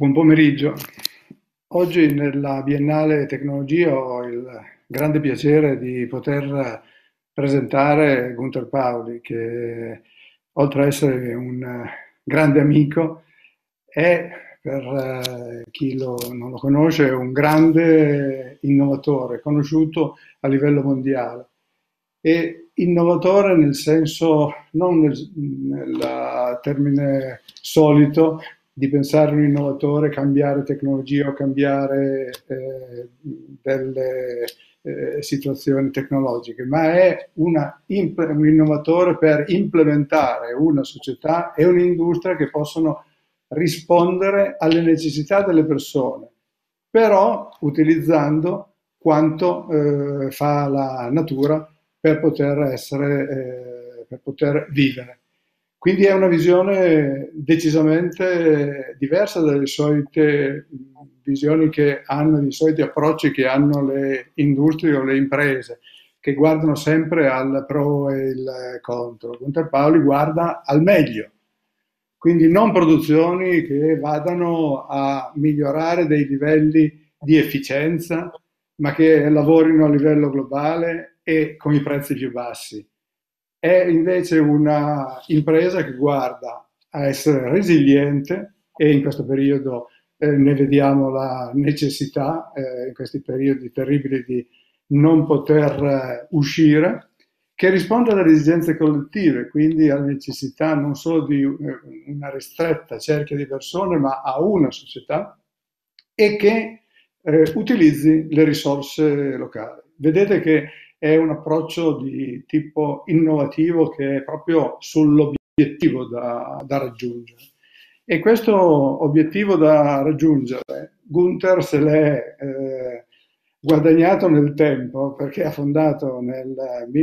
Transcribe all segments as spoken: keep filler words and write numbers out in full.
Buon pomeriggio. Oggi nella Biennale Tecnologia ho il grande piacere di poter presentare Gunther Pauli, che oltre ad essere un grande amico, è, per eh, chi lo- non lo conosce, un grande innovatore, conosciuto a livello mondiale. E innovatore nel senso, non nel, nel termine solito, di pensare un innovatore, cambiare tecnologia o cambiare eh, delle eh, situazioni tecnologiche, ma è una imp- un innovatore per implementare una società e un'industria che possono rispondere alle necessità delle persone, però utilizzando quanto eh, fa la natura per poter essere, eh, per poter vivere. Quindi è una visione decisamente diversa dalle solite visioni che hanno, i soliti approcci che hanno le industrie o le imprese, che guardano sempre al pro e il contro. Gunther Pauli guarda al meglio, quindi non produzioni che vadano a migliorare dei livelli di efficienza, ma che lavorino a livello globale e con i prezzi più bassi. È invece una impresa che guarda a essere resiliente e in questo periodo eh, ne vediamo la necessità, eh, in questi periodi terribili di non poter eh, uscire, che risponde alle esigenze collettive, quindi alla necessità non solo di eh, una ristretta cerchia di persone, ma a una società e che eh, utilizzi le risorse locali. Vedete che è un approccio di tipo innovativo che è proprio sull'obiettivo da, da raggiungere. E questo obiettivo da raggiungere, Gunther se l'è eh, guadagnato nel tempo perché ha fondato nel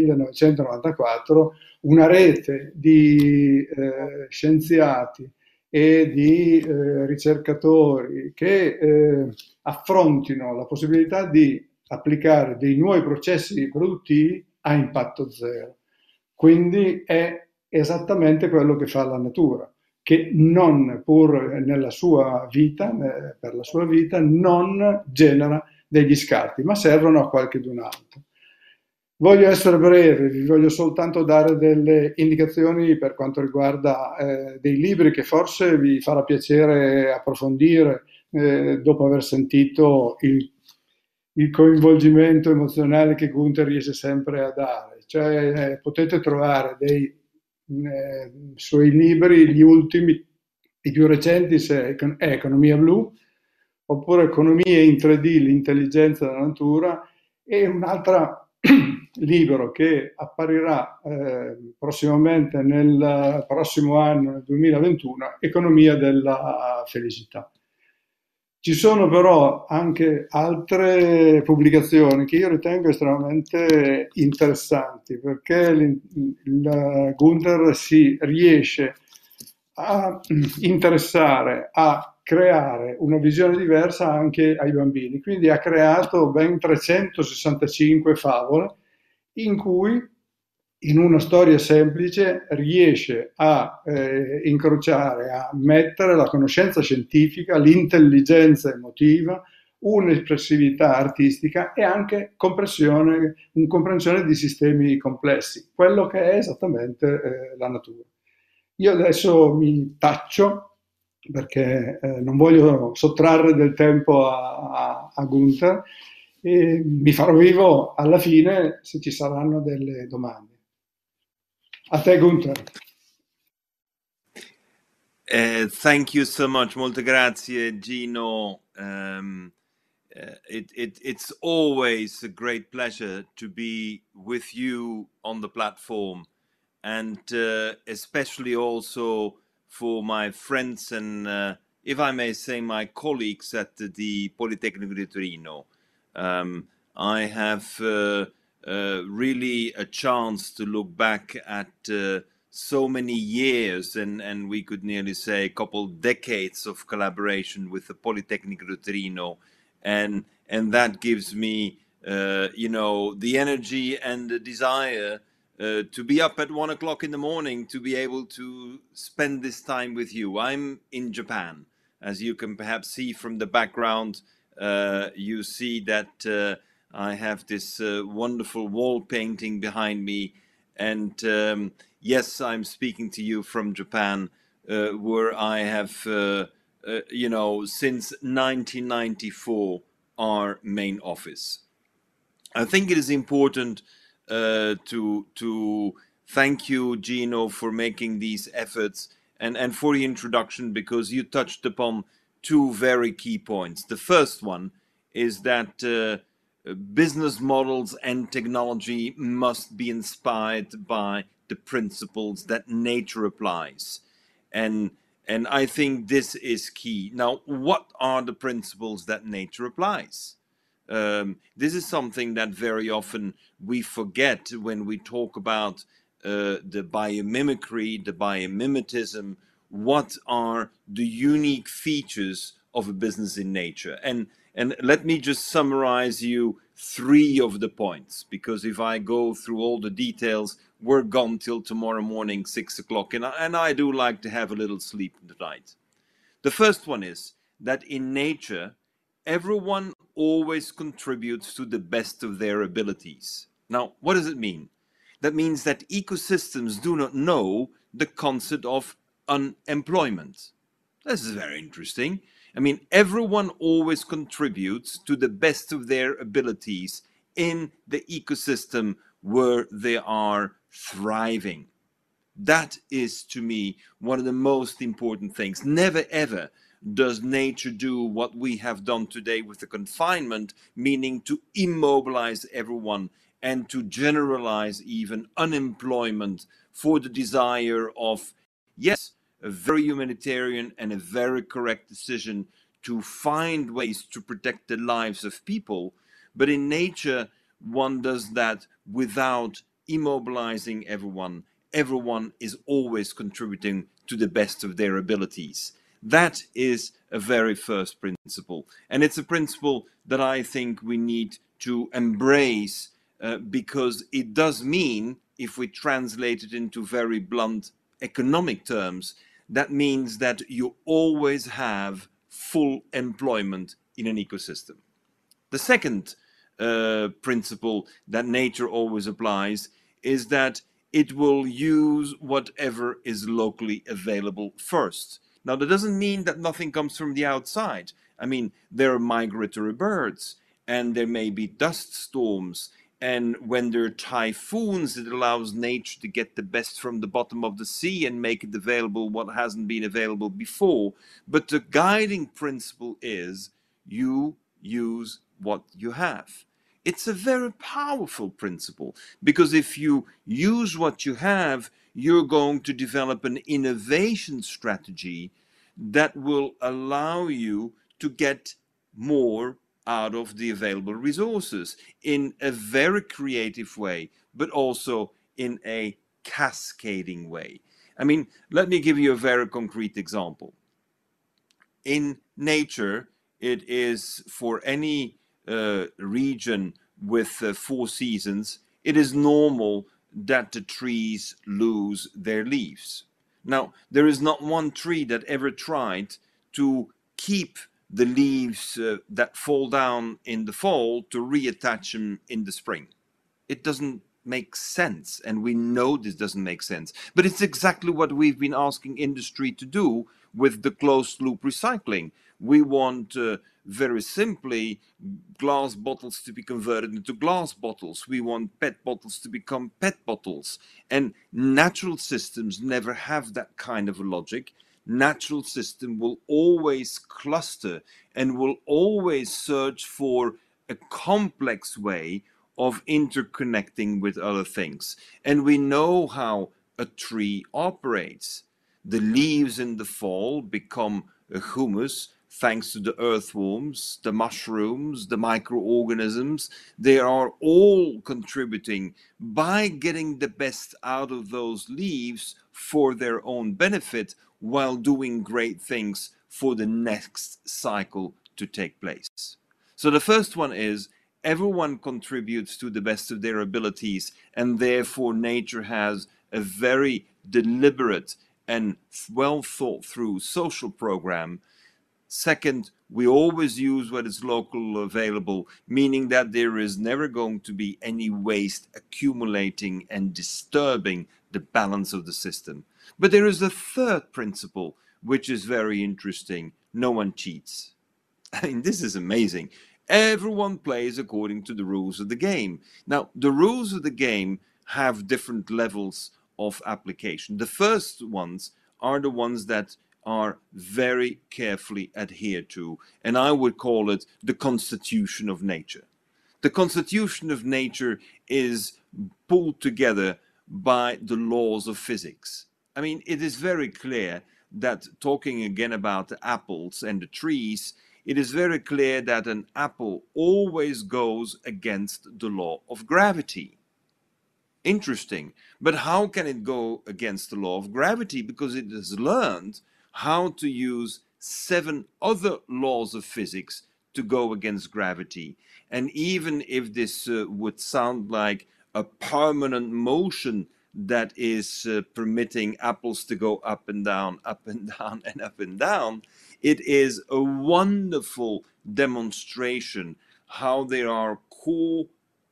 millenovecentonovantaquattro una rete di eh, scienziati e di eh, ricercatori che eh, affrontino la possibilità di applicare dei nuovi processi produttivi a impatto zero. Quindi è esattamente quello che fa la natura, che non, pur nella sua vita, eh, per la sua vita, non genera degli scarti, ma servono a qualchedun altro. Voglio essere breve, vi voglio soltanto dare delle indicazioni per quanto riguarda eh, dei libri che forse vi farà piacere approfondire eh, dopo aver sentito il, il coinvolgimento emozionale che Gunther riesce sempre a dare. Cioè, eh, potete trovare dei eh, suoi libri, gli ultimi, i più recenti, se è Economia Blu, oppure Economia in tre D, l'intelligenza della natura, e un'altra libro che apparirà eh, prossimamente nel prossimo anno, nel duemilaventuno, Economia della felicità. Ci sono però anche altre pubblicazioni che io ritengo estremamente interessanti perché il, il Gunther si riesce a interessare, a creare una visione diversa anche ai bambini. Quindi ha creato ben trecentosessantacinque favole in cui in una storia semplice riesce a eh, incrociare, a mettere la conoscenza scientifica, l'intelligenza emotiva, un'espressività artistica e anche comprensione, un comprensione di sistemi complessi, quello che è esattamente eh, la natura. Io adesso mi taccio perché eh, non voglio sottrarre del tempo a, a, a Gunther e mi farò vivo alla fine se ci saranno delle domande. A te, Gunther. Uh, thank you so much. Molte grazie, Gino. Um, uh, it, it, it's always a great pleasure to be with you on the platform, and uh, especially also for my friends and, uh, if I may say, my colleagues at the Politecnico di Torino. Um, I have uh, uh, really a chance to look back at uh, so many years, and, and we could nearly say a couple decades of collaboration with the Politecnico di Torino, and and that gives me, uh, you know, the energy and the desire uh, to be up at one o'clock in the morning to be able to spend this time with you. I'm in Japan, As you can perhaps see from the background, uh, you see that uh, I have this uh, wonderful wall painting behind me. And um, yes, I'm speaking to you from Japan, uh, where I have, uh, uh, you know, since nineteen ninety-four, our main office. I think it is important uh, to to thank you, Gino, for making these efforts and, and for the introduction, because you touched upon two very key points. The first one is that uh, business models and technology must be inspired by the principles that nature applies. And and I think this is key. Now, what are the principles that nature applies? Um, this is something that very often we forget when we talk about uh, the biomimicry, the biomimetism. What are the unique features of a business in nature? And and let me just summarize you three of the points, because if I go through all the details, we're gone till tomorrow morning, six o'clock, and I, and I do like to have a little sleep tonight. The first one is that in nature, everyone always contributes to the best of their abilities. Now, what does it mean? That means that ecosystems do not know the concept of unemployment. This is very interesting. I mean, everyone always contributes to the best of their abilities in the ecosystem where they are thriving. That is, to me, one of the most important things. Never ever does nature do what we have done today with the confinement, meaning to immobilize everyone and to generalize even unemployment for the desire of, yes, a very humanitarian and a very correct decision to find ways to protect the lives of people. But in nature, one does that without immobilizing everyone. Everyone is always contributing to the best of their abilities. That is a very first principle. And it's a principle that I think we need to embrace uh, because it does mean, if we translate it into very blunt economic terms, that means that you always have full employment in an ecosystem. The second uh, principle that nature always applies is that it will use whatever is locally available first. Now, that doesn't mean that nothing comes from the outside. I mean, there are migratory birds, and there may be dust storms, and when there are typhoons, it allows nature to get the best from the bottom of the sea and make it available what hasn't been available before. But the guiding principle is you use what you have. It's a very powerful principle, because if you use what you have, you're going to develop an innovation strategy that will allow you to get more out of the available resources in a very creative way, but also in a cascading way. I mean, let me give you a very concrete example. In nature, it is for any uh, region with uh, four seasons, it is normal that the trees lose their leaves. Now, there is not one tree that ever tried to keep the leaves uh, that fall down in the fall to reattach them in the spring. It doesn't make sense, and we know this doesn't make sense. But it's exactly what we've been asking industry to do with the closed loop recycling. We want uh, very simply glass bottles to be converted into glass bottles. We want PET bottles to become PET bottles. And natural systems never have that kind of a logic. Natural system will always cluster and will always search for a complex way of interconnecting with other things. And we know how a tree operates. The leaves in the fall become a humus thanks to the earthworms, the mushrooms, the microorganisms. They are all contributing by getting the best out of those leaves for their own benefit, while doing great things for the next cycle to take place. So the first one is everyone contributes to the best of their abilities, and therefore nature has a very deliberate and well thought through social program Second, we always use what is local available, meaning that there is never going to be any waste accumulating and disturbing the balance of the system. But there is a third principle, which is very interesting. No one cheats. I mean, this is amazing. Everyone plays according to the rules of the game. Now, the rules of the game have different levels of application. The first ones are the ones that are very carefully adhered to, and I would call it the constitution of nature. The constitution of nature is pulled together by the laws of physics. I mean, it is very clear that, talking again about the apples and the trees, it is very clear that an apple always goes against the law of gravity. Interesting. But how can it go against the law of gravity? Because it has learned how to use seven other laws of physics to go against gravity. And even if this uh, would sound like a permanent motion that is uh, permitting apples to go up and down, up and down, and up and down, it is a wonderful demonstration how there are core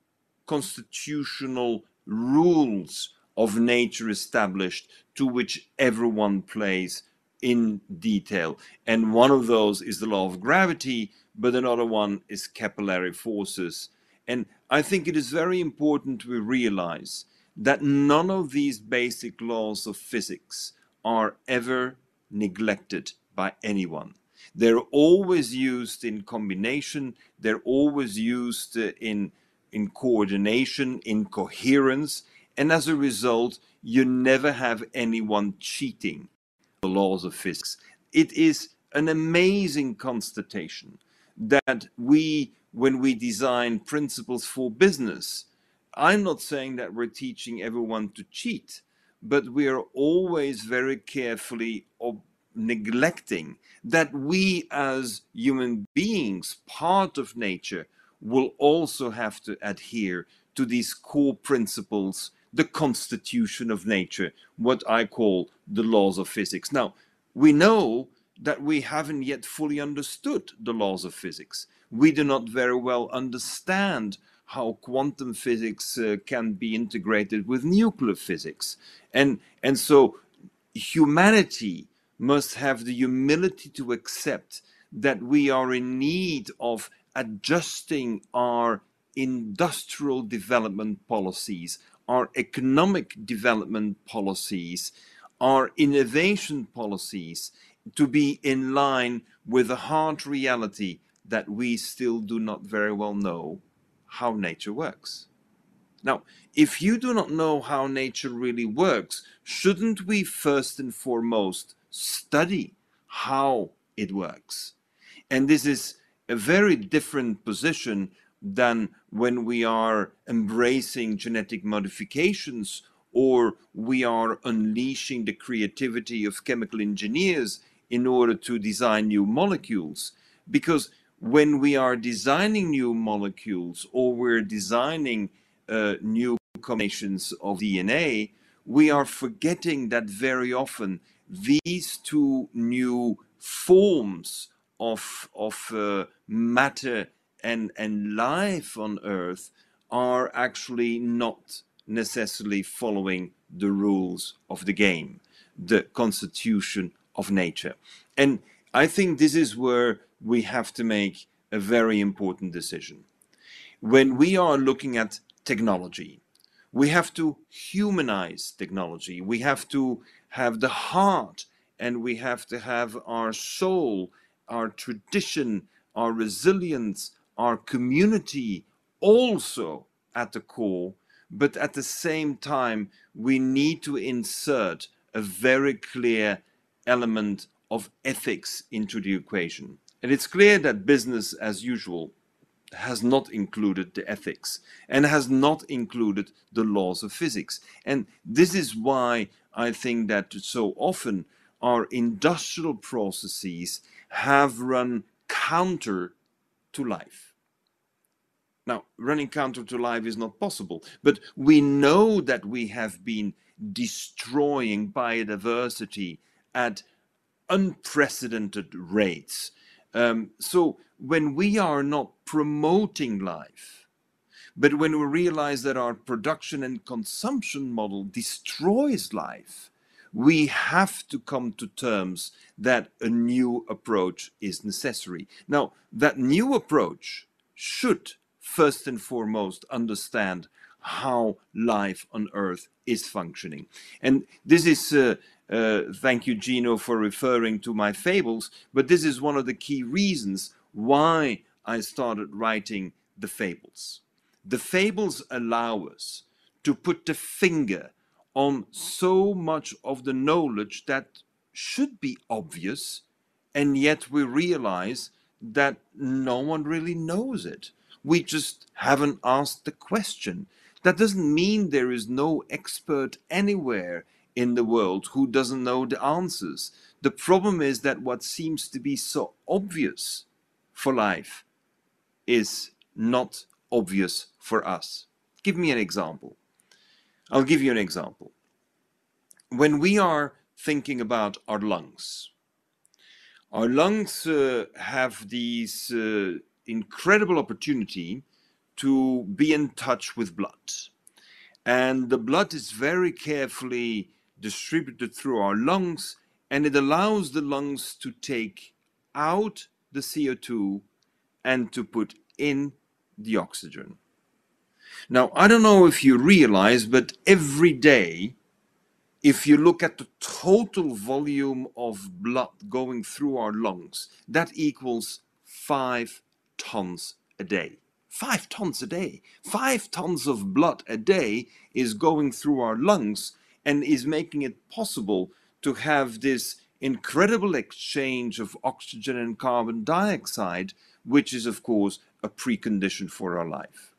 constitutional rules of nature established to which everyone plays in detail. And one of those is the law of gravity, but another one is capillary forces. And I think it is very important to realize that none of these basic laws of physics are ever neglected by anyone. They're always used in combination, they're always used uh, in, in coordination, in coherence, and as a result, you never have anyone cheating the laws of physics. It is an amazing constatation that we, when we design principles for business, I'm not saying that we're teaching everyone to cheat, but we are always very carefully ob- neglecting that we as human beings, part of nature, will also have to adhere to these core principles, the constitution of nature, what I call the laws of physics. Now, we know that we haven't yet fully understood the laws of physics. We do not very well understand how quantum physics uh, can be integrated with nuclear physics. And, and so humanity must have the humility to accept that we are in need of adjusting our industrial development policies, our economic development policies, our innovation policies to be in line with the hard reality that we still do not very well know how nature works. Now, if you do not know how nature really works, shouldn't we first and foremost study how it works? And this is a very different position than when we are embracing genetic modifications or we are unleashing the creativity of chemical engineers in order to design new molecules. Because when we are designing new molecules or we're designing uh, new combinations of D N A, we are forgetting that very often these two new forms of, of uh, matter and, and life on Earth are actually not necessarily following the rules of the game, the constitution of nature. And I think this is where we have to make a very important decision. When we are looking at technology, we have to humanize technology. We have to have the heart, and we have to have our soul, our tradition, our resilience, our community also at the core. But at the same time, we need to insert a very clear element of ethics into the equation. And it's clear that business as usual has not included the ethics and has not included the laws of physics. And this is why I think that so often our industrial processes have run counter to life. Now, running counter to life is not possible, but we know that we have been destroying biodiversity at unprecedented rates. Um, so when we are not promoting life, but when we realize that our production and consumption model destroys life, we have to come to terms that a new approach is necessary. Now, that new approach should first and foremost understand how life on Earth is functioning. And this is, uh, uh, thank you, Gino, for referring to my fables, but this is one of the key reasons why I started writing the fables. The fables allow us to put the finger on so much of the knowledge that should be obvious, and yet we realize that no one really knows it. We just haven't asked the question. That doesn't mean there is no expert anywhere in the world who doesn't know the answers. The problem is that what seems to be so obvious for life is not obvious for us. Give me an example. I'll give you an example. When we are thinking about our lungs, our lungs uh, have this uh, incredible opportunity to be in touch with blood. And the blood is very carefully distributed through our lungs, and it allows the lungs to take out the C O two and to put in the oxygen. Now, I don't know if you realize, but every day, if you look at the total volume of blood going through our lungs, that equals five tons a day. Five tons a day. Five tons of blood a day is going through our lungs and is making it possible to have this incredible exchange of oxygen and carbon dioxide, which is, of course, a precondition for our life.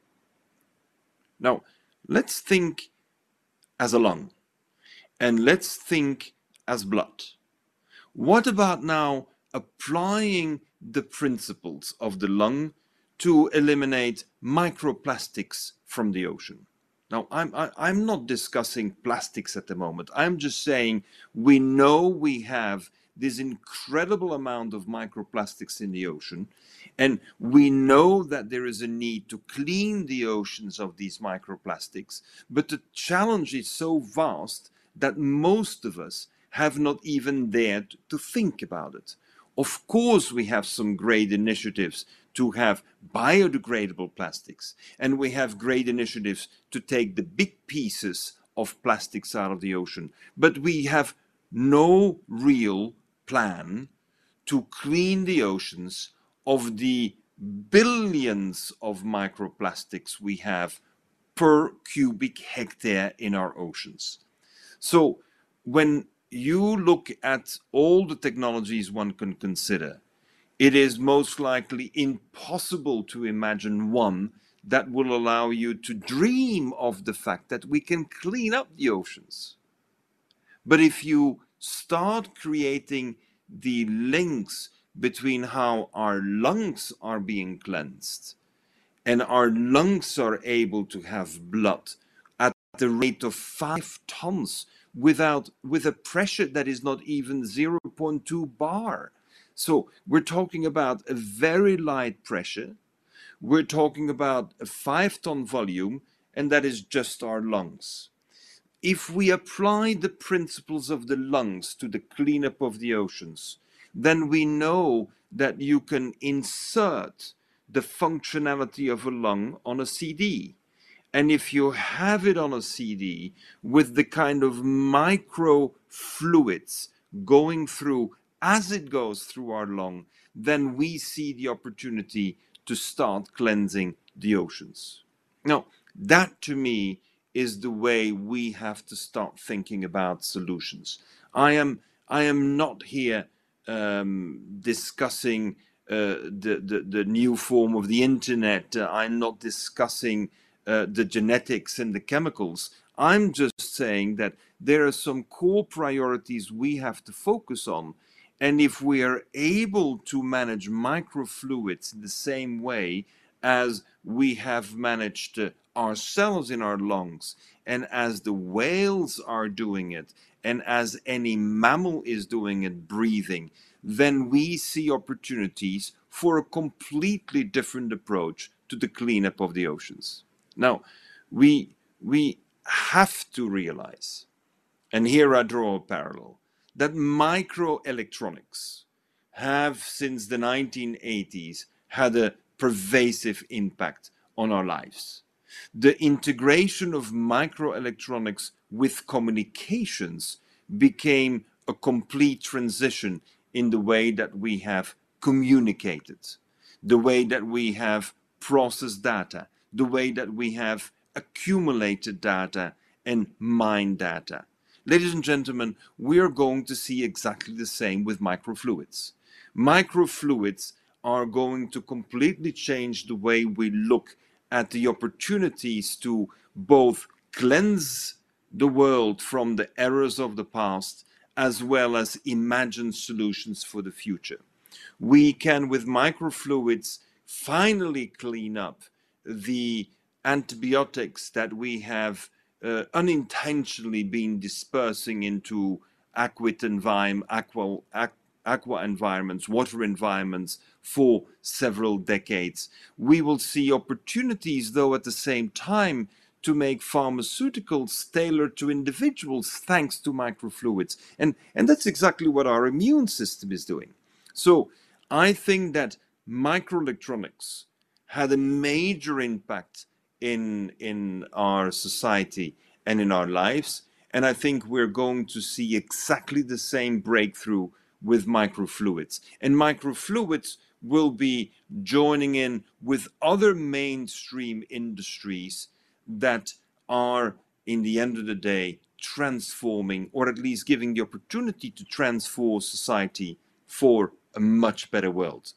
Now, let's think as a lung, and let's think as blood. What about now applying the principles of the lung to eliminate microplastics from the ocean? Now, I'm, I, I'm not discussing plastics at the moment. I'm just saying we know we have this incredible amount of microplastics in the ocean, and we know that there is a need to clean the oceans of these microplastics, but the challenge is so vast that most of us have not even dared to think about it. Of course, we have some great initiatives to have biodegradable plastics, and we have great initiatives to take the big pieces of plastics out of the ocean, but we have no real plan to clean the oceans of the billions of microplastics we have per cubic hectare in our oceans. So when you look at all the technologies one can consider, it is most likely impossible to imagine one that will allow you to dream of the fact that we can clean up the oceans. But if you start creating the links between how our lungs are being cleansed and our lungs are able to have blood at the rate of five tons without with a pressure that is not even zero point two bar. So we're talking about a very light pressure. We're talking about a five ton volume, and that is just our lungs. If we apply the principles of the lungs to the cleanup of the oceans, then we know that you can insert the functionality of a lung on a C D. And if you have it on a C D with the kind of micro fluids going through as it goes through our lung, then we see the opportunity to start cleansing the oceans. Now, that to me is the way we have to start thinking about solutions. I am I am not here um, discussing uh, the, the the new form of the internet. Uh, I'm not discussing uh, the genetics and the chemicals. I'm just saying that there are some core priorities we have to focus on. And if we are able to manage microfluids in the same way as we have managed uh, ourselves in our lungs, and as the whales are doing it, and as any mammal is doing it, breathing, then we see opportunities for a completely different approach to the cleanup of the oceans. Now, we, we have to realize, and here I draw a parallel, that microelectronics have since the nineteen eighties had a pervasive impact on our lives. The integration of microelectronics with communications became a complete transition in the way that we have communicated, the way that we have processed data, the way that we have accumulated data and mined data. Ladies and gentlemen, we are going to see exactly the same with microfluids. Microfluids are going to completely change the way we look at the opportunities to both cleanse the world from the errors of the past as well as imagine solutions for the future. We can, with microfluids, finally clean up the antibiotics that we have uh, unintentionally been dispersing into aquat environment, aqua, aqua, aqua environments, water environments for several decades. We will see opportunities, though, at the same time, to make pharmaceuticals tailored to individuals thanks to microfluids. And, and that's exactly what our immune system is doing. So I think that microelectronics had a major impact in, in our society and in our lives. And I think we're going to see exactly the same breakthrough with microfluids. And microfluids will be joining in with other mainstream industries that are, in the end of the day, transforming, or at least giving the opportunity to transform society for a much better world.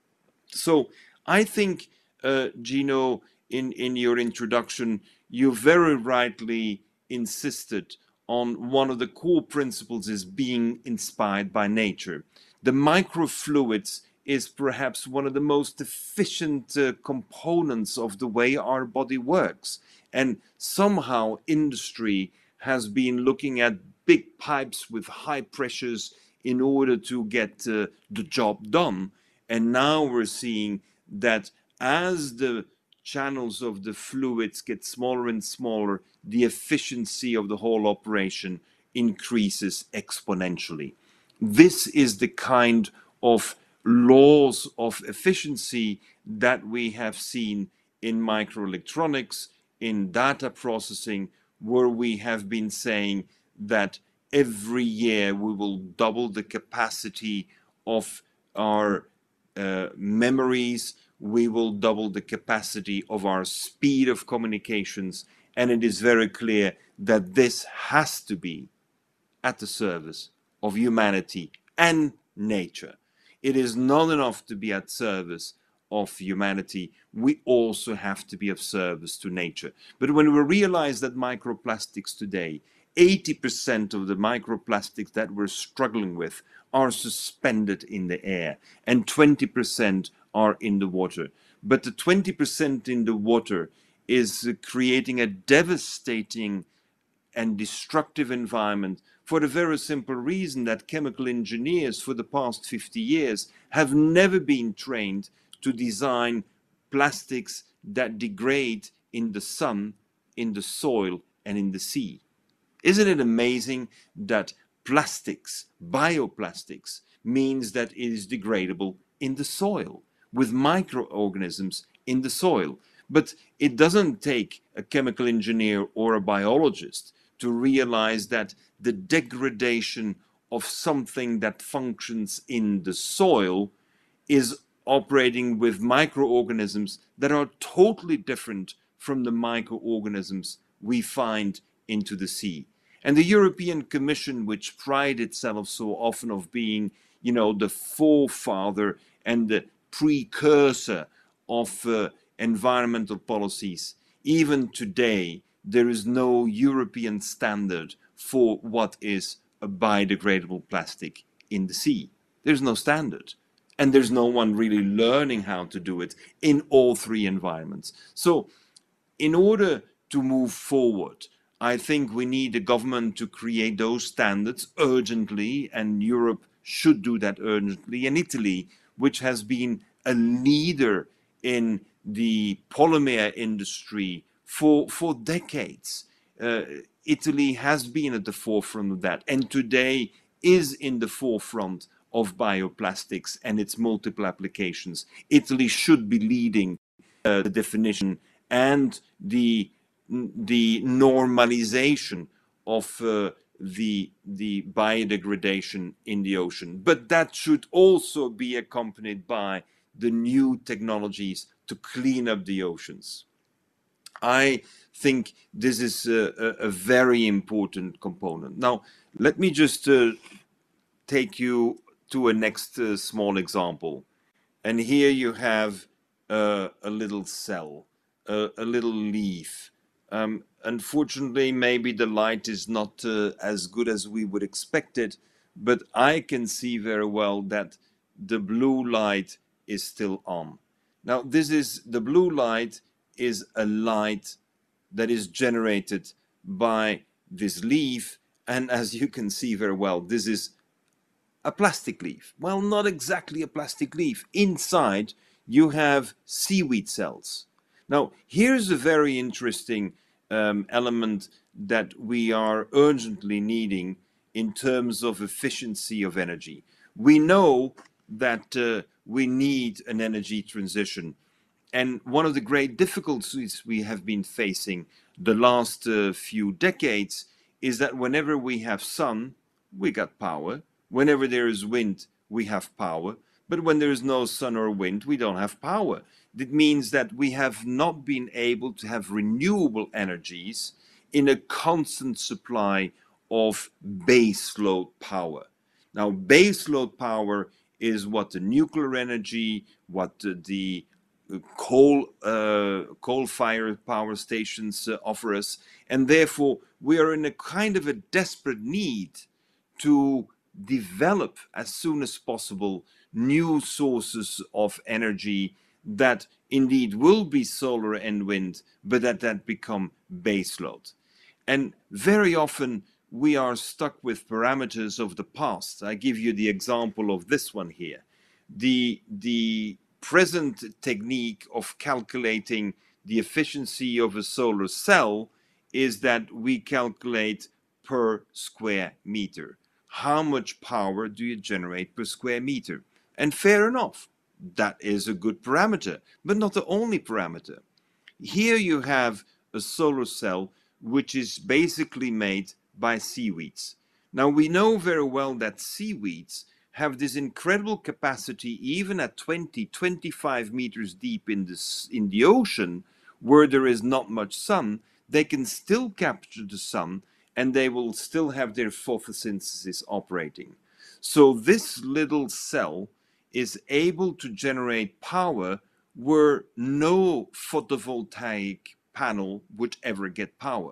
So I think, uh, Gino, in, in your introduction, you very rightly insisted on one of the core principles is being inspired by nature. The microfluids is perhaps one of the most efficient uh, components of the way our body works. And somehow industry has been looking at big pipes with high pressures in order to get uh, the job done. And now we're seeing that as the channels of the fluids get smaller and smaller, the efficiency of the whole operation increases exponentially. This is the kind of laws of efficiency that we have seen in microelectronics, in data processing, where we have been saying that every year we will double the capacity of our uh, memories, we will double the capacity of our speed of communications, and it is very clear that this has to be at the service of humanity and nature. It is not enough to be at service of humanity, we also have to be of service to nature. But when we realize that microplastics today, eighty percent of the microplastics that we're struggling with are suspended in the air and twenty percent are in the water. But the twenty percent in the water is creating a devastating and destructive environment for the very simple reason that chemical engineers for the past fifty years have never been trained to design plastics that degrade in the sun, in the soil, and in the sea. Isn't it amazing that plastics, bioplastics, means that it is degradable in the soil, with microorganisms in the soil? But it doesn't take a chemical engineer or a biologist to realize that the degradation of something that functions in the soil is operating with microorganisms that are totally different from the microorganisms we find into the sea. And the European Commission, which prides itself so often of being, you know, the forefather and the precursor of uh, environmental policies, even today, there is no European standard for what is a biodegradable plastic in the sea. There's no standard. And there's no one really learning how to do it in all three environments. So in order to move forward, I think we need a government to create those standards urgently, and Europe should do that urgently. And Italy, which has been a leader in the polymer industry for, for decades. Uh, Italy has been at the forefront of that, and today is in the forefront of bioplastics and its multiple applications. Italy should be leading uh, the definition and the, the normalization of uh, the, the biodegradation in the ocean. But that should also be accompanied by the new technologies to clean up the oceans. I think this is a, a, a very important component. Now, let me just uh, take you to a next uh, small example. And here you have uh, a little cell, uh, a little leaf. Um, unfortunately, maybe the light is not uh, as good as we would expect it, but I can see very well that the blue light is still on. Now, this is the blue light is a light that is generated by this leaf, and as you can see very well, this is a plastic leaf. Well, not exactly a plastic leaf. Inside, you have seaweed cells. Now, here's a very interesting um, element that we are urgently needing in terms of efficiency of energy. We know that uh, we need an energy transition. And one of the great difficulties we have been facing the last uh, few decades is that whenever we have sun, we got power. Whenever there is wind, we have power. But when there is no sun or wind, we don't have power. That means that we have not been able to have renewable energies in a constant supply of baseload power. Now, baseload power is what the nuclear energy, what the coal uh, coal-fired power stations uh, offer us, and therefore we are in a kind of a desperate need to develop as soon as possible new sources of energy that indeed will be solar and wind, but that that become baseload. And very often we are stuck with parameters of the past. I give you the example of this one here. The, the present technique of calculating the efficiency of a solar cell is that we calculate per square meter. How much power do you generate per square meter? And fair enough, that is a good parameter, but not the only parameter. Here you have a solar cell which is basically made by seaweeds. Now we know very well that seaweeds have this incredible capacity, even at twenty, twenty-five meters deep in, this, in the ocean, where there is not much sun, they can still capture the sun and they will still have their photosynthesis operating. So this little cell is able to generate power where no photovoltaic panel would ever get power.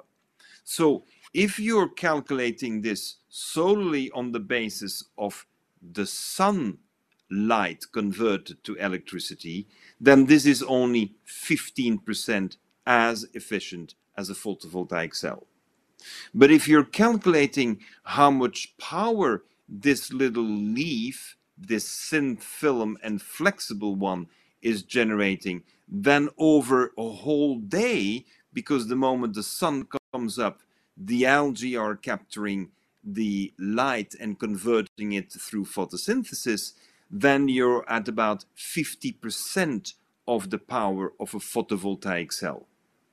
So if you're calculating this solely on the basis of the sunlight converted to electricity, then this is only fifteen percent as efficient as a photovoltaic cell. But if you're calculating how much power this little leaf, this thin film and flexible one, is generating, then over a whole day, because the moment the sun comes up, the algae are capturing the light and converting it through photosynthesis, then you're at about fifty percent of the power of a photovoltaic cell.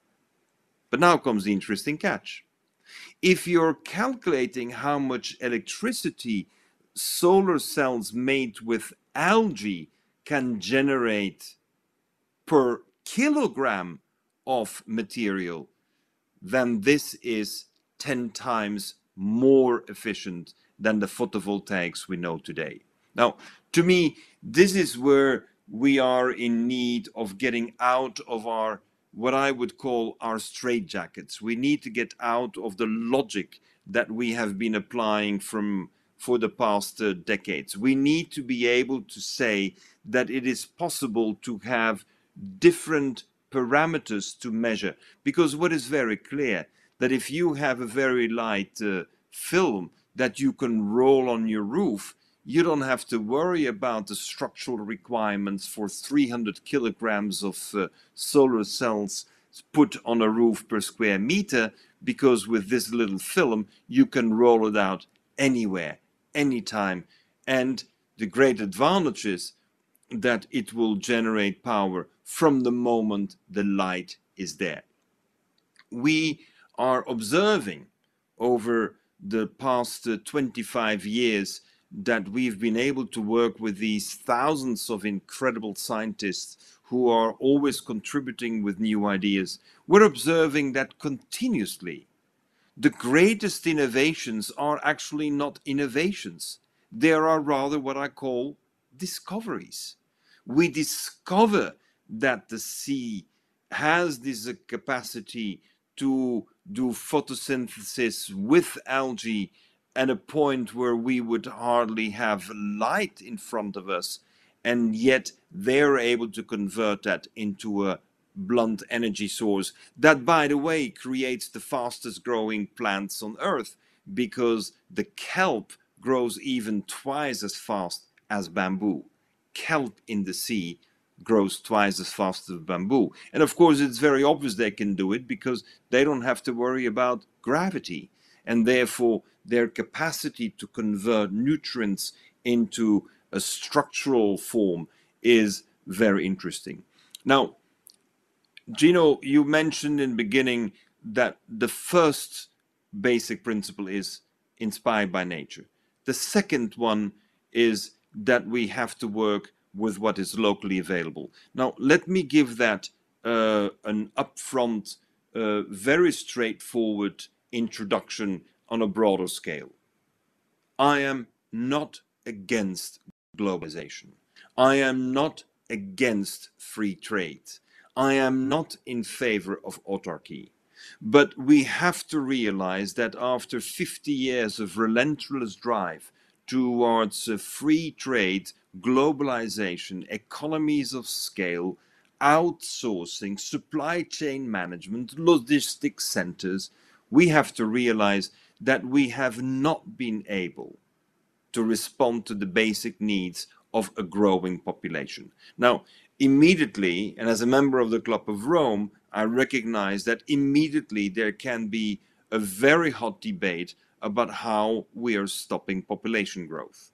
But now comes the interesting catch. If you're calculating how much electricity solar cells made with algae can generate per kilogram of material, then this is ten times more efficient than the photovoltaics we know today. Now, to me, this is where we are in need of getting out of our, what I would call our straitjackets. We need to get out of the logic that we have been applying from for the past uh, decades. We need to be able to say that it is possible to have different parameters to measure, because what is very clear, that if you have a very light uh, film that you can roll on your roof, You don't have to worry about the structural requirements for three hundred kilograms of uh, solar cells put on a roof per square meter, because with this little film, you can roll it out anywhere, anytime. And the great advantage is that it will generate power from the moment the light is there. We are observing over the past uh, twenty-five years that we've been able to work with these thousands of incredible scientists who are always contributing with new ideas. We're observing that continuously the greatest innovations are actually not innovations. They are rather what I call discoveries. We discover that the sea has this uh, capacity to do photosynthesis with algae at a point where we would hardly have light in front of us, and yet they're able to convert that into a blunt energy source that, by the way, creates the fastest growing plants on earth, because the kelp grows even twice as fast as bamboo. Kelp in the sea grows twice as fast as bamboo. And of course, it's very obvious they can do it because they don't have to worry about gravity. And therefore, their capacity to convert nutrients into a structural form is very interesting. Now, Gino, you mentioned in the beginning that the first basic principle is inspired by nature. The second one is that we have to work with what is locally available. Now, let me give that uh, an upfront, uh, very straightforward introduction on a broader scale. I am not against globalization. I am not against free trade. I am not in favor of autarky. But we have to realize that after fifty years of relentless drive towards uh, free trade, globalization, economies of scale, outsourcing, supply chain management, logistics centers, we have to realize that we have not been able to respond to the basic needs of a growing population. Now, immediately, and as a member of the Club of Rome, I recognize that immediately there can be a very hot debate about how we are stopping population growth.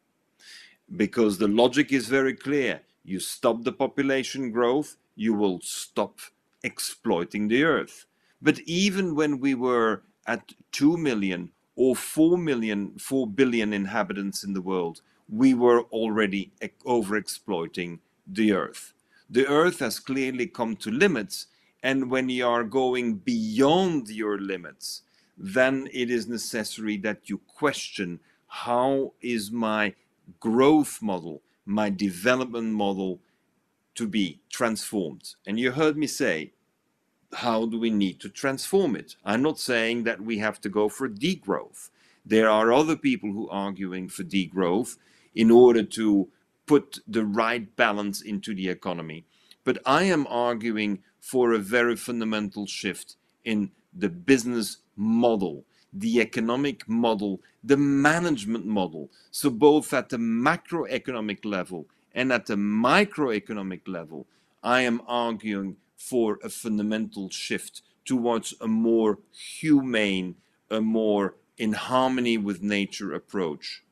Because the logic is very clear. You stop the population growth, you will stop exploiting the earth. But even when we were at two million or four million, four billion inhabitants in the world, we were already overexploiting the earth. The earth has clearly come to limits, and when you are going beyond your limits, then it is necessary that you question, how is my growth model, my development model to be transformed? And you heard me say, how do we need to transform it? I'm not saying that we have to go for degrowth. There are other people who are arguing for degrowth in order to put the right balance into the economy. But I am arguing for a very fundamental shift in the business model, the economic model, the management model. So both at the macroeconomic level and at the microeconomic level, I am arguing for a fundamental shift towards a more humane, a more in harmony with nature approach.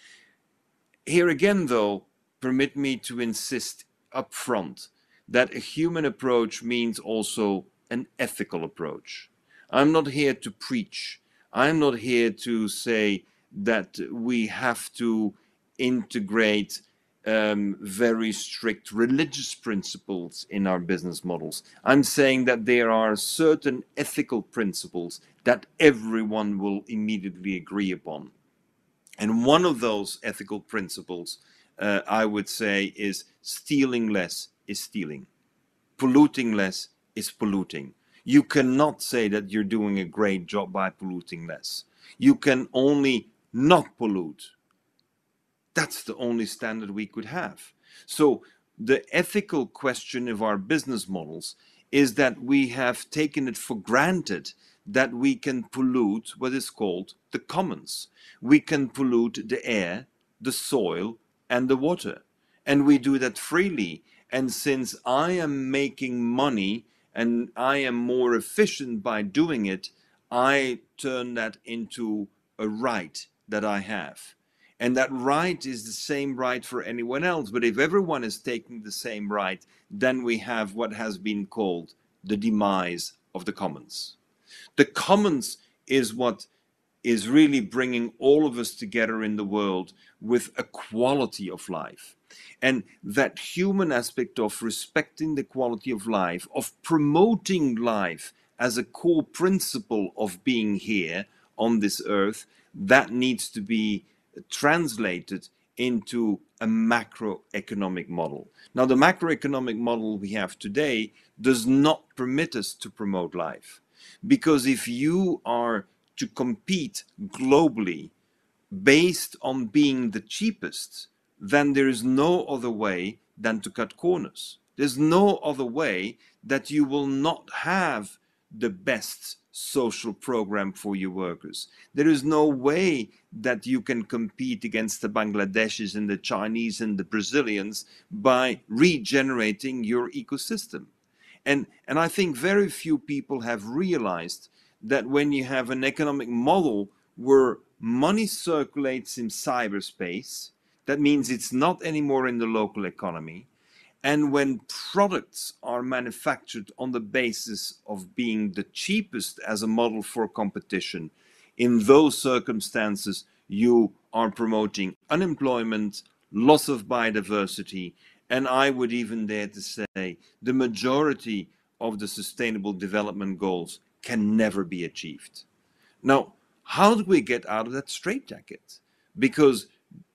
Here again, though, permit me to insist upfront that a human approach means also an ethical approach. I'm not here to preach. I'm not here to say that we have to integrate um, very strict religious principles in our business models. I'm saying that there are certain ethical principles that everyone will immediately agree upon. And one of those ethical principles, uh, I would say, is stealing less is stealing. Polluting less is polluting. You cannot say that you're doing a great job by polluting less. You can only not pollute. That's the only standard we could have. So the ethical question of our business models is that we have taken it for granted that we can pollute what is called the commons. We can pollute the air, the soil and the water. And we do that freely. And since I am making money and I am more efficient by doing it, I turn that into a right that I have. And that right is the same right for anyone else. But if everyone is taking the same right, then we have what has been called the demise of the commons. The commons is what is really bringing all of us together in the world with a quality of life. And that human aspect of respecting the quality of life, of promoting life as a core principle of being here on this earth, that needs to be translated into a macroeconomic model. Now, the macroeconomic model we have today does not permit us to promote life. Because if you are to compete globally based on being the cheapest, then there is no other way than to cut corners. There's no other way that you will not have the best social program for your workers. There is no way that you can compete against the Bangladeshis and the Chinese and the Brazilians by regenerating your ecosystem. And, and I think very few people have realized that when you have an economic model where money circulates in cyberspace, that means it's not anymore in the local economy. And when products are manufactured on the basis of being the cheapest as a model for competition, in those circumstances, you are promoting unemployment, loss of biodiversity, and I would even dare to say the majority of the Sustainable Development Goals can never be achieved. Now, how do we get out of that straitjacket? Because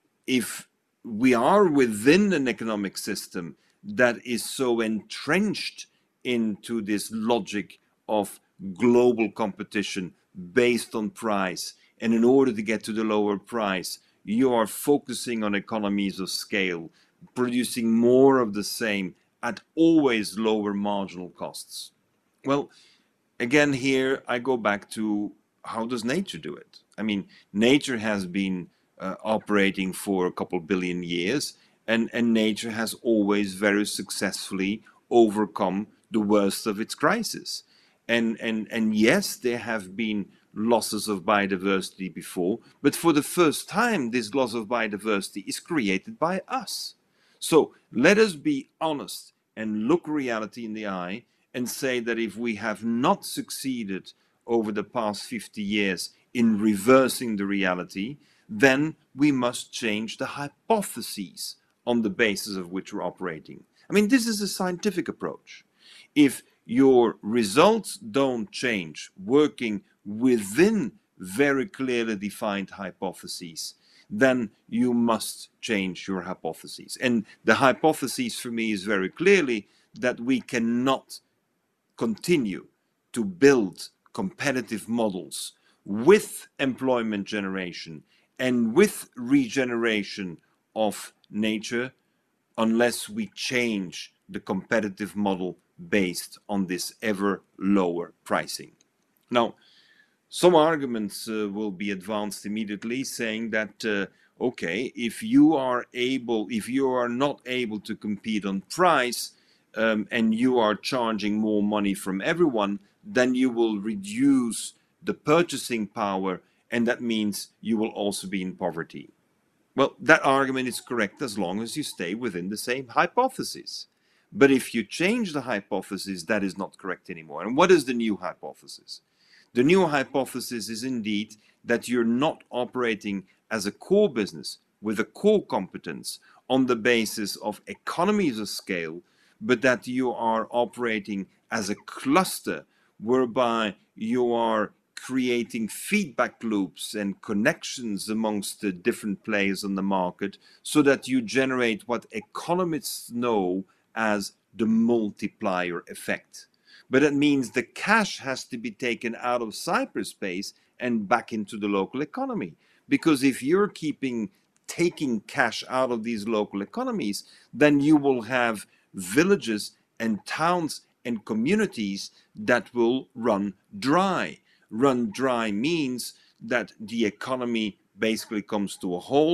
if we are within an economic system that is so entrenched into this logic of global competition based on price, and in order to get to the lower price, you are focusing on economies of scale, producing more of the same at always lower marginal costs. Well, again, here I go back to how does nature do it? I mean, nature has been uh, operating for a couple billion years, and, and nature has always very successfully overcome the worst of its crisis. And, and, and yes, there have been losses of biodiversity before, but for the first time, this loss of biodiversity is created by us. So let us be honest and look reality in the eye and say that if we have not succeeded over the past fifty years in reversing the reality, then we must change the hypotheses on the basis of which we're operating. I mean, this is a scientific approach. If your results don't change working within very clearly defined hypotheses, then you must change your hypotheses. And the hypothesis for me is very clearly that we cannot continue to build competitive models with employment generation and with regeneration of nature unless we change the competitive model based on this ever lower pricing. Now, some arguments uh, will be advanced immediately saying that, uh, okay, if you are able, if you are not able to compete on price um, and you are charging more money from everyone, then you will reduce the purchasing power, and that means you will also be in poverty. Well, that argument is correct as long as you stay within the same hypothesis. But if you change the hypothesis, that is not correct anymore. And what is the new hypothesis? The new hypothesis is indeed that you're not operating as a core business with a core competence on the basis of economies of scale, but that you are operating as a cluster whereby you are creating feedback loops and connections amongst the different players on the market so that you generate what economists know as the multiplier effect. But that means the cash has to be taken out of cyberspace and back into the local economy. Because if you're keeping taking cash out of these local economies, then you will have villages and towns and communities that will run dry. Run dry means that the economy basically comes to a halt.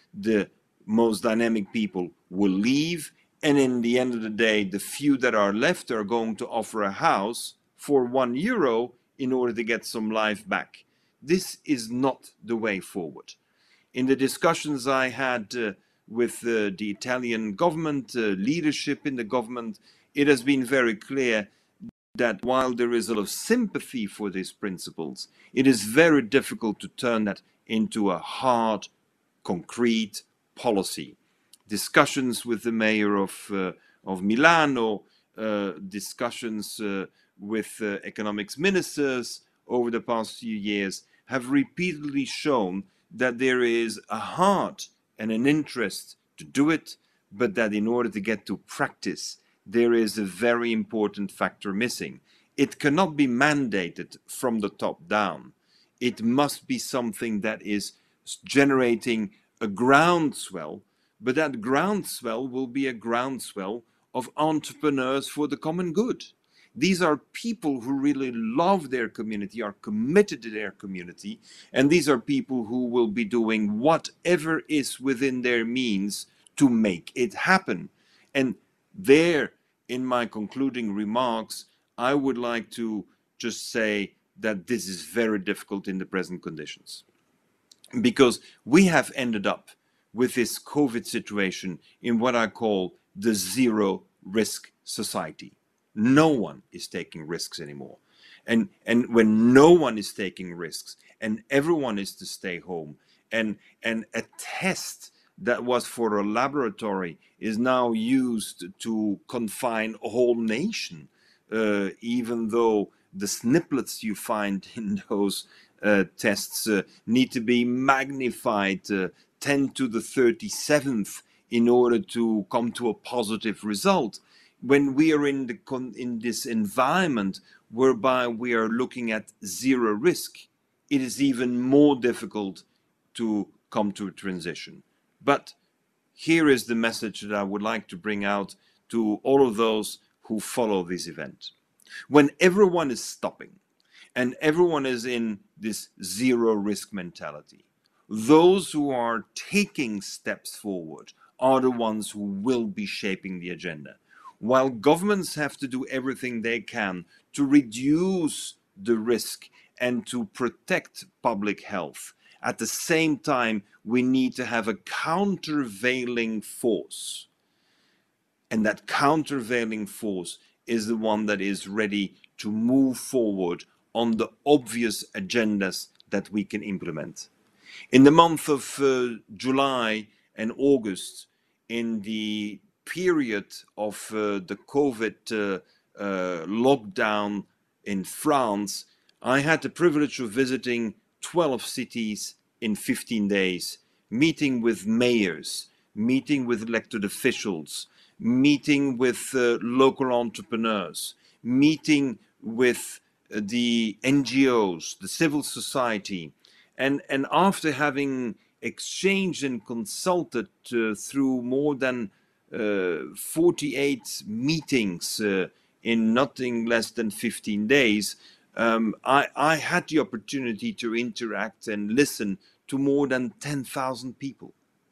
the most dynamic people will leave, and in the end of the day, the few that are left are going to offer a house for one euro in order to get some life back. This is not the way forward. In the discussions I had uh, with uh, the Italian government, uh, leadership in the government, it has been very clear that while there is a lot of sympathy for these principles, it is very difficult to turn that into a hard, concrete policy. Discussions with the mayor of, uh, of Milano, uh, discussions uh, with uh, economics ministers over the past few years have repeatedly shown that there is a heart and an interest to do it, but that in order to get to practice, there is a very important factor missing. It cannot be mandated from the top down. It must be something that is generating a groundswell, but that groundswell will be a groundswell of entrepreneurs for the common good. These are people who really love their community, are committed to their community, and these are people who will be doing whatever is within their means to make it happen. And there, in my concluding remarks, I would like to just say that this is very difficult in the present conditions, because we have ended up with this COVID situation in what I call the zero risk society. No one is taking risks anymore. And, and when no one is taking risks and everyone is to stay home, and, and a test that was for a laboratory is now used to confine a whole nation, uh, even though the snippets you find in those uh, tests uh, need to be magnified uh, ten to the thirty-seventh in order to come to a positive result. When we are in, the con in this environment whereby we are looking at zero risk, it is even more difficult to come to a transition. But here is the message that I would like to bring out to all of those who follow this event. When everyone is stopping and everyone is in this zero risk mentality, those who are taking steps forward are the ones who will be shaping the agenda. While governments have to do everything they can to reduce the risk and to protect public health, at the same time, we need to have a countervailing force. And that countervailing force is the one that is ready to move forward on the obvious agendas that we can implement. In the month of uh, July and August, in the period of uh, the COVID uh, uh, lockdown in France, I had the privilege of visiting twelve cities in fifteen days, meeting with mayors, meeting with elected officials, meeting with uh, local entrepreneurs, meeting with uh, the N G Os, the civil society. And, and after having exchanged and consulted uh, through more than uh, forty-eight meetings uh, in nothing less than fifteen days, um, I, I had the opportunity to interact and listen to more than ten thousand people.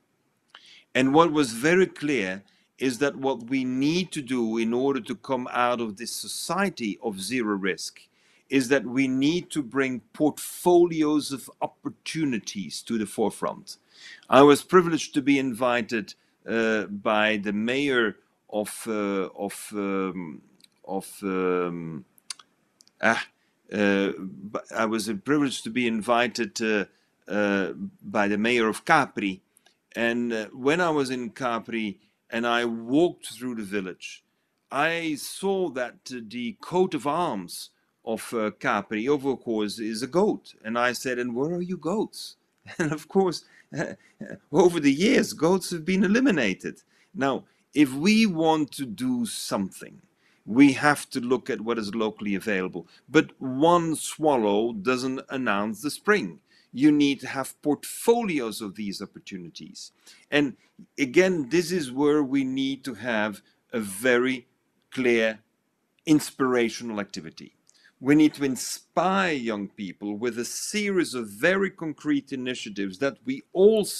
And what was very clear is that what we need to do in order to come out of this society of zero risk is that we need to bring portfolios of opportunities to the forefront. I was privileged to be invited uh, by the mayor of uh, of um, of um, ah, uh, I was privileged to be invited uh, uh, by the mayor of Capri, and uh, when I was in Capri and I walked through the village, I saw that uh, the coat of arms of uh, Capri, of course, is a goat. And I said, and where are you goats? And of course, over the years, goats have been eliminated. Now, if we want to do something, we have to look at what is locally available. But one swallow doesn't announce the spring. You need to have portfolios of these opportunities. And again, this is where we need to have a very clear inspirational activity. We need to inspire young people with a series of very concrete initiatives that we all see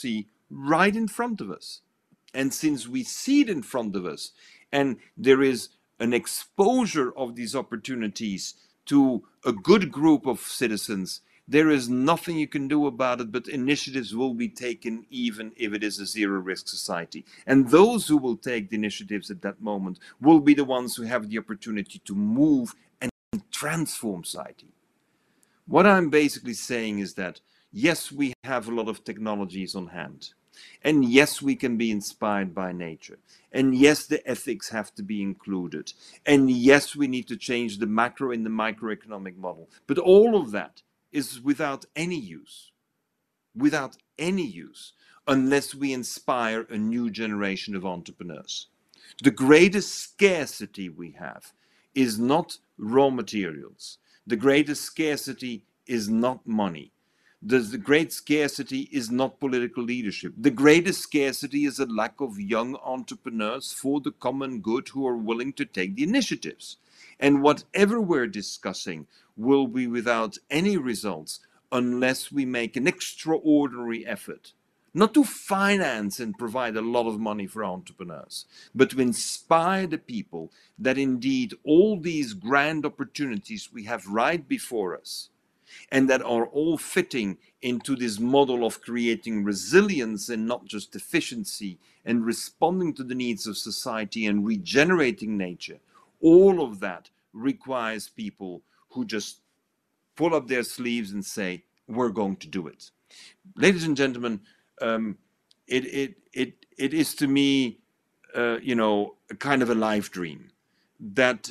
right in front of us. And since we see it in front of us, and there is an exposure of these opportunities to a good group of citizens, there is nothing you can do about it, but initiatives will be taken even if it is a zero-risk society. And those who will take the initiatives at that moment will be the ones who have the opportunity to move and transform society. What I'm basically saying is that, yes, we have a lot of technologies on hand. And yes, we can be inspired by nature. And yes, the ethics have to be included. And yes, we need to change the macro and the microeconomic model. But all of that is without any use, without any use, unless we inspire a new generation of entrepreneurs. The greatest scarcity we have is not raw materials. The greatest scarcity is not money. The, the great scarcity is not political leadership. The greatest scarcity is a lack of young entrepreneurs for the common good who are willing to take the initiatives. And whatever we're discussing will be without any results unless we make an extraordinary effort, not to finance and provide a lot of money for entrepreneurs, but to inspire the people that indeed all these grand opportunities we have right before us, and that are all fitting into this model of creating resilience and not just efficiency, and responding to the needs of society and regenerating nature, all of that requires people who just pull up their sleeves and say, we're going to do it. Ladies and gentlemen, um, it, it, it, it is to me, uh, you know, a kind of a life dream that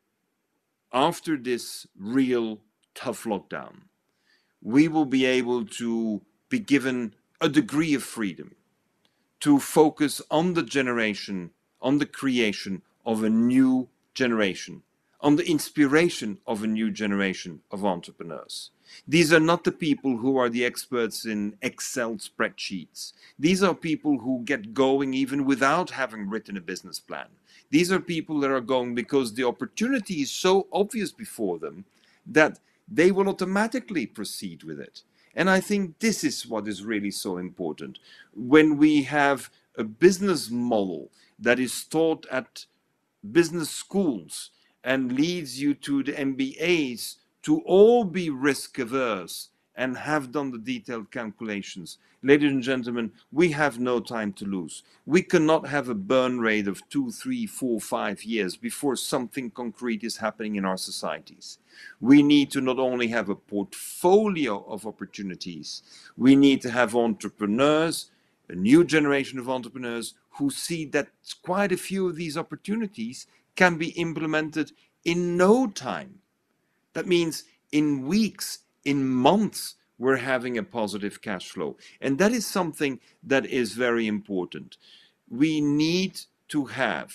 after this real tough lockdown, we will be able to be given a degree of freedom to focus on the generation, on the creation of a new generation, on the inspiration of a new generation of entrepreneurs. These are not the people who are the experts in Excel spreadsheets. These are people who get going even without having written a business plan. These are people that are going because the opportunity is so obvious before them that they will automatically proceed with it. And I think this is what is really so important. When we have a business model that is taught at business schools and leads you to the M B As to all be risk averse and have done the detailed calculations, ladies and gentlemen, we have no time to lose. We cannot have a burn rate of two, three, four, five years before something concrete is happening in our societies. We need to not only have a portfolio of opportunities, we need to have entrepreneurs, a new generation of entrepreneurs who see that quite a few of these opportunities can be implemented in no time. That means in weeks, in months, we're having a positive cash flow. And that is something that is very important. We need to have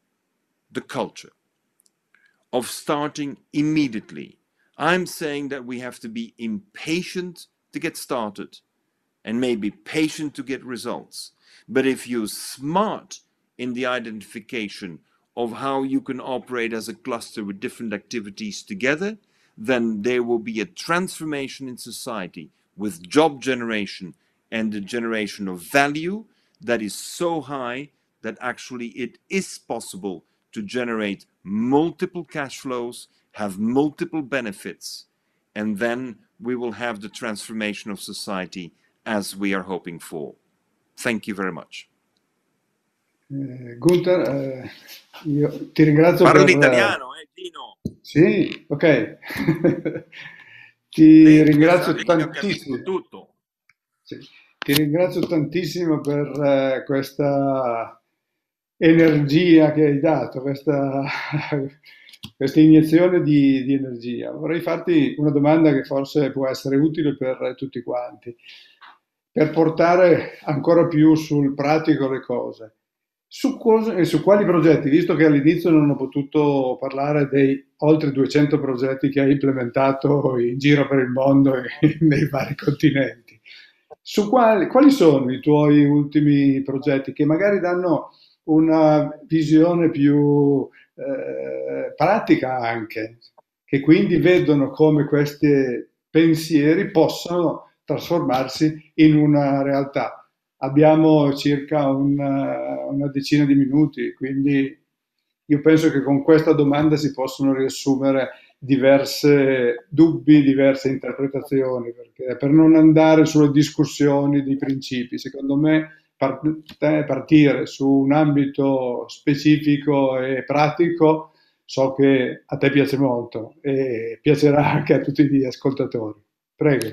the culture of starting immediately. I'm saying that we have to be impatient to get started and maybe patient to get results. But if you're smart in the identification of how you can operate as a cluster with different activities together, then there will be a transformation in society with job generation and the generation of value that is so high that actually it is possible to generate multiple cash flows, have multiple benefits, and then we will have the transformation of society as we are hoping for. Thank you very much. Eh, Gunther, eh, io ti ringrazio Parlo in per... italiano, eh, Gino? Sì, ok. Ti Lei in questa ringrazio lingua capisco tantissimo. tutto. Sì. Ti ringrazio tantissimo per eh, questa energia che hai dato, questa, questa iniezione di, di energia. Vorrei farti una domanda che forse può essere utile per tutti quanti, per portare ancora più sul pratico le cose. Su, cosa, e su quali progetti, visto che all'inizio non ho potuto parlare dei oltre duecento progetti che hai implementato in giro per il mondo e nei vari continenti, su quali, quali sono i tuoi ultimi progetti che magari danno una visione più eh, pratica anche, che quindi vedono come questi pensieri possono trasformarsi in una realtà? abbiamo circa un, eh, una decina di minuti, quindi io penso che con questa domanda si possono riassumere diverse dubbi, diverse interpretazioni, perché per non andare sulle discussioni di principi, secondo me part- partire su un ambito specifico e pratico so che a te piace molto e piacerà anche a tutti gli ascoltatori. Prego.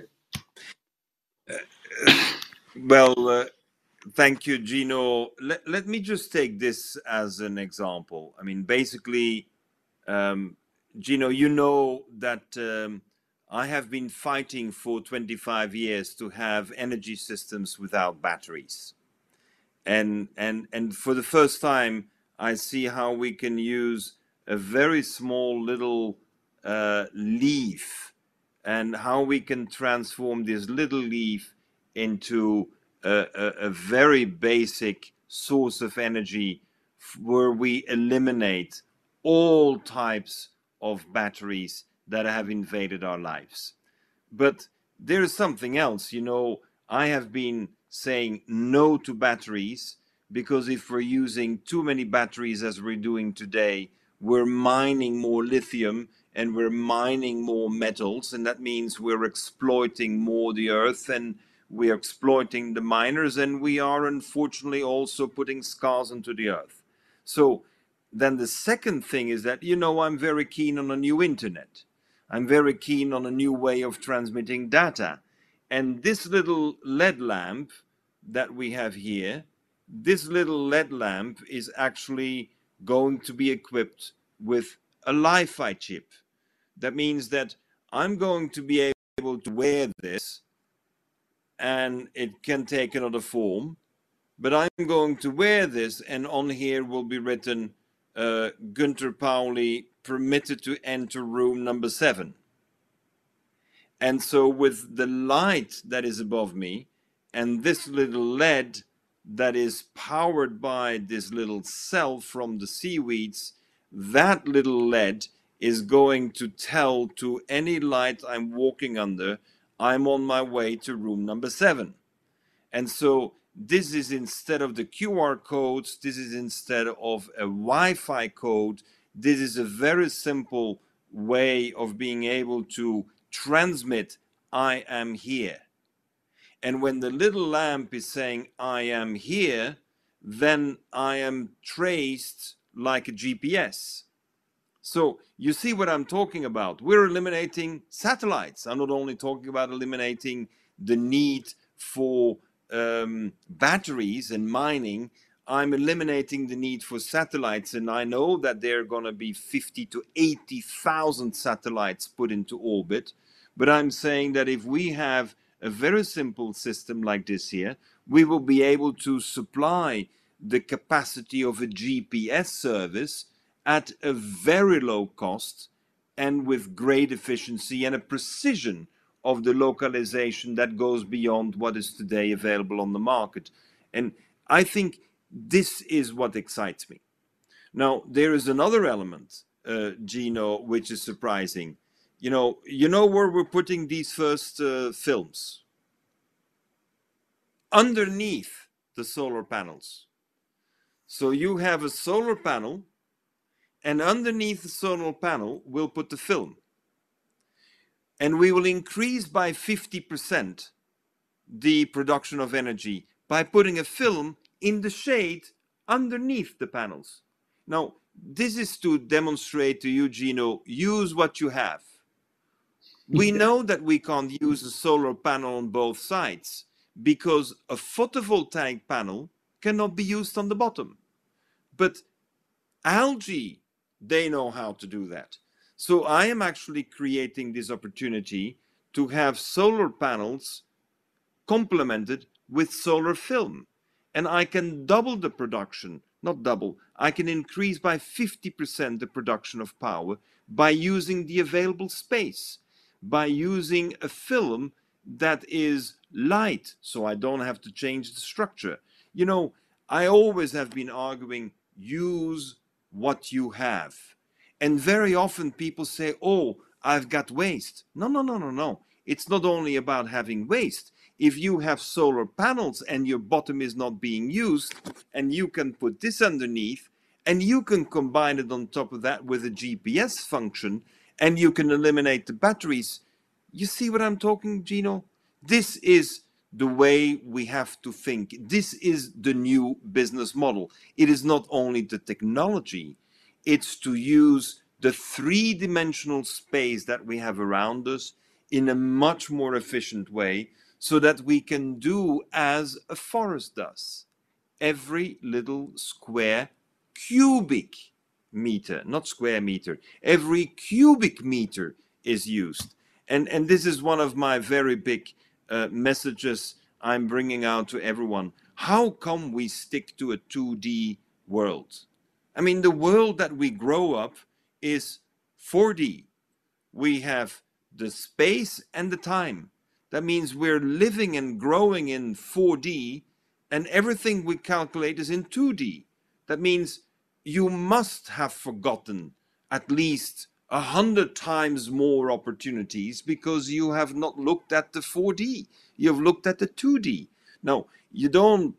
Well, uh, thank you, Gino. Let, let me just take this as an example. I mean, basically, um, Gino, you know that um, I have been fighting for twenty-five years to have energy systems without batteries. And, and, and for the first time, I see how we can use a very small little uh, leaf and how we can transform this little leaf into a, a, a very basic source of energy where we eliminate all types of batteries that have invaded our lives. But there is something else. You know, I have been saying no to batteries because if we're using too many batteries as we're doing today, we're mining more lithium and we're mining more metals, and that means we're exploiting more the earth and we're exploiting the miners, and we are unfortunately also putting scars into the earth. So then the second thing is that, you know, I'm very keen on a new internet. I'm very keen on a new way of transmitting data. And this little L E D lamp that we have here, this little L E D lamp is actually going to be equipped with a Li-Fi chip. That means that I'm going to be able to wear this and it can take another form, but I'm going to wear this and on here will be written uh, Gunter Pauli permitted to enter room number seven. And so with the light that is above me and this little L E D that is powered by this little cell from the seaweeds, that little L E D is going to tell to any light I'm walking under, I'm on my way to room number seven. And so this is instead of the Q R codes, this is instead of a Wi-Fi code, this is a very simple way of being able to transmit I am here. And when the little lamp is saying I am here, then I am traced like a G P S. So you see what I'm talking about. We're eliminating satellites. I'm not only talking about eliminating the need for um, batteries and mining, I'm eliminating the need for satellites, and I know that there are going to be fifty to eighty thousand satellites put into orbit. But I'm saying that if we have a very simple system like this here, we will be able to supply the capacity of a G P S service at a very low cost and with great efficiency and a precision of the localization that goes beyond what is today available on the market. And I think this is what excites me. Now, there is another element, uh, Gino, which is surprising. You know, you know where we're putting these first uh, films? Underneath the solar panels. So you have a solar panel, and underneath the solar panel, we'll put the film. And we will increase by fifty percent the production of energy by putting a film in the shade underneath the panels. Now, this is to demonstrate to you, Gino, use what you have. We know that we can't use a solar panel on both sides because a photovoltaic panel cannot be used on the bottom. But algae, they know how to do that. So I am actually creating this opportunity to have solar panels complemented with solar film. And I can double the production, not double, I can increase by fifty percent the production of power by using the available space, by using a film that is light, so I don't have to change the structure. You know, I always have been arguing, use what you have. And very often people say, oh, I've got waste. No, no, no, no, no. It's not only about having waste. if you have solar panels and your bottom is not being used, and you can put this underneath, and you can combine it on top of that with a G P S function, and you can eliminate the batteries. You see what I'm talking, Gino? This is the way we have to think. This is the new business model. It is not only the technology, it's to use the three-dimensional space that we have around us in a much more efficient way, so that we can do as a forest does. Every little square cubic meter, not square meter, every cubic meter is used. And, and this is one of my very big uh, messages I'm bringing out to everyone. How come we stick to a two D world? I mean, the world that we grow up is four D. We have the space and the time. That means we're living and growing in four D, and everything we calculate is in two D. That means you must have forgotten at least a hundred times more opportunities because you have not looked at the four D. You've looked at the two D. Now, you don't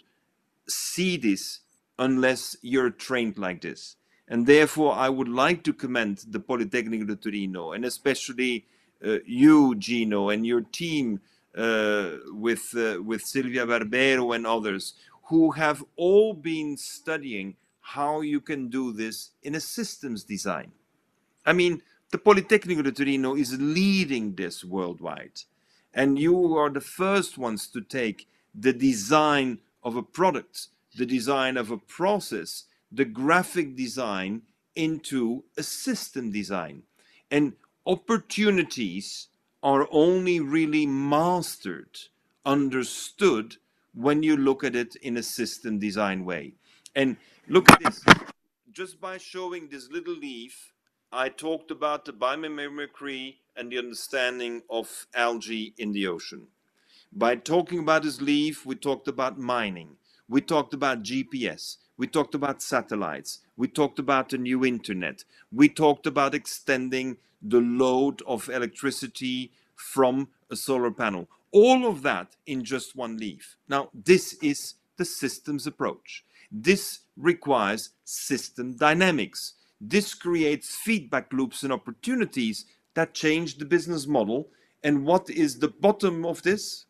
see this unless you're trained like this. And therefore, I would like to commend the Politecnico di Torino, and especially uh, you, Gino, and your team uh, with, uh, with Silvia Barbero and others, who have all been studying how you can do this in a systems design. I mean, the Politecnico di Torino is leading this worldwide. And you are the first ones to take the design of a product, the design of a process, the graphic design into a system design. And opportunities are only really mastered, understood, when you look at it in a system design way. And look at this. Just by showing this little leaf, I talked about the biomimicry and the understanding of algae in the ocean. By talking about this leaf, we talked about mining. We talked about G P S. We talked about satellites. We talked about the new internet. We talked about extending the load of electricity from a solar panel. All of that in just one leaf. Now, this is the systems approach. This requires system dynamics. This creates feedback loops and opportunities that change the business model. And what is the bottom of this?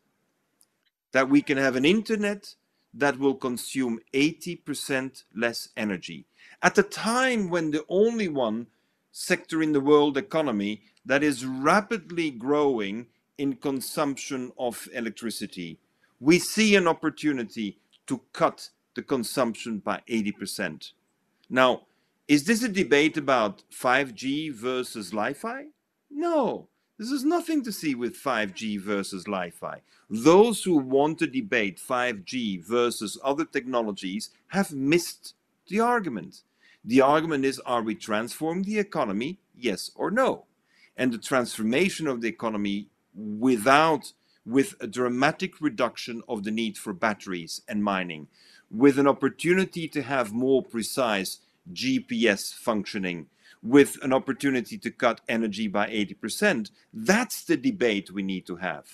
That we can have an internet that will consume eighty percent less energy. At a time when the only one sector in the world economy that is rapidly growing in consumption of electricity, we see an opportunity to cut the consumption by eighty percent. Now, is this a debate about five G versus Li-Fi? No. This has nothing to see with five G versus Li-Fi. Those who want to debate five G versus other technologies have missed the argument. The argument is, are we transforming the economy, yes or no? And the transformation of the economy without, with a dramatic reduction of the need for batteries and mining, with an opportunity to have more precise G P S functioning, with an opportunity to cut energy by eighty percent, that's the debate we need to have.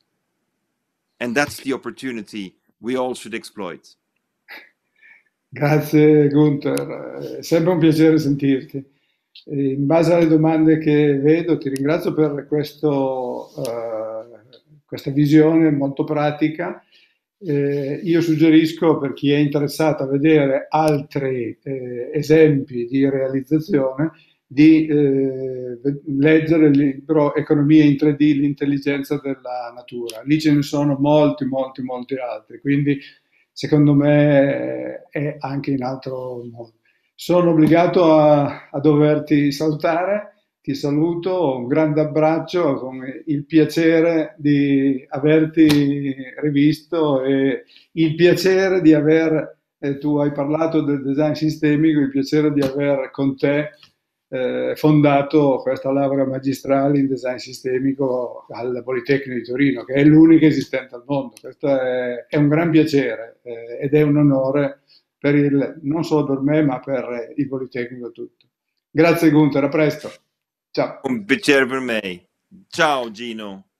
And that's the opportunity we all should exploit. Grazie Gunther, è sempre un piacere sentirti. In base alle domande che vedo, ti ringrazio per questo, uh, questa visione molto pratica. Eh, io suggerisco, per chi è interessato a vedere altri eh, esempi di realizzazione, di eh, leggere il libro Economia in tre D, l'intelligenza della natura. Lì ce ne sono molti, molti, molti altri, quindi secondo me è anche in altro modo. Sono obbligato a, a doverti salutare. Ti saluto, un grande abbraccio, con il piacere di averti rivisto e il piacere di aver, eh, tu hai parlato del design sistemico, il piacere di aver con te eh, fondato questa laurea magistrale in design sistemico al Politecnico di Torino, che è l'unica esistente al mondo. Questo è, è un gran piacere eh, ed è un onore per il, non solo per me, ma per il Politecnico tutto. Grazie Gunther, a presto. Ciao. Un piacere per me. Ciao Gino.